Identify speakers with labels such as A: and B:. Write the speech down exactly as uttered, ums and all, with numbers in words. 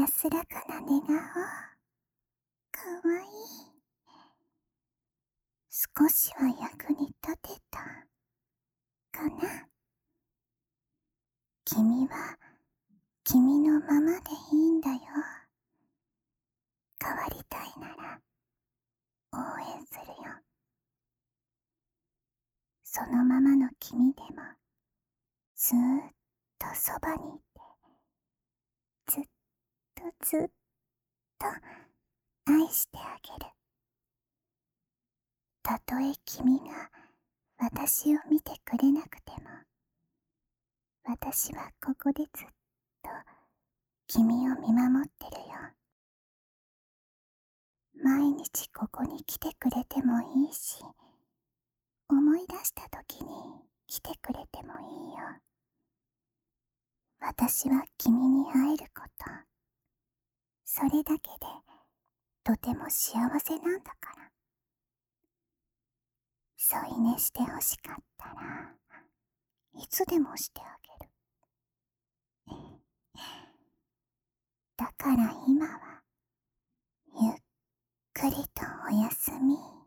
A: 安らかな寝顔。かわいい。少しは役に立てたかな。君は君のままでいいんだよ。変わりたいなら応援するよ。そのままの君でもずーっとそばにいて、ずっとずっと愛してあげる。たとえ君が私を見てくれなくても、私はここでずっと君を見守ってるよ。毎日ここに来てくれてもいいし、思い出した時に来てくれてもいいよ。私は君に会えること、それだけでとても幸せなんだから。添い寝してほしかったらいつでもしてあげる。だから今はゆっくりとおやすみ。